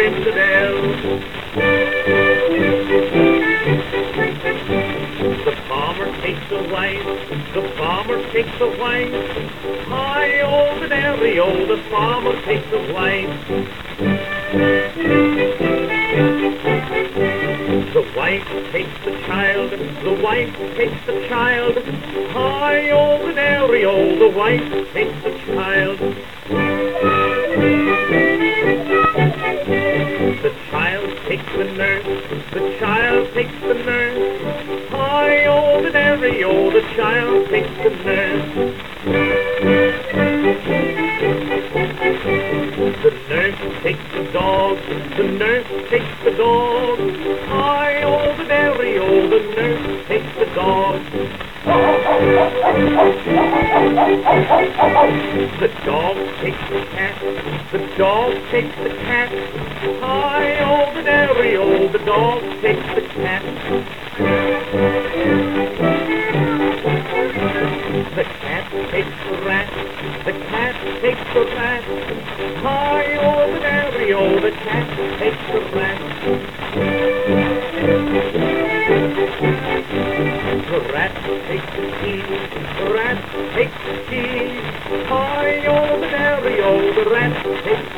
in the dell. The farmer takes a wife, the farmer takes a wife. High old and airy, oh, the farmer takes a wife. The wife takes the child, the wife takes the child. High old and airy, oh, the wife takes the child. The child takes the nurse, the child takes the nurse. High old and airy, oh, the child takes the nurse. The nurse takes the dog, the nurse takes the dog. High old and airy, oh, the nurse takes the dog. The dog takes the cat, the dog takes the cat. High old and airy, oh, the dog takes the cat. The cat takes the rat, the cat takes the rat. High old and airy, oh, the cat takes the rat. The rat takes the key, the rat takes the key. High old and airy, oh, the rat takes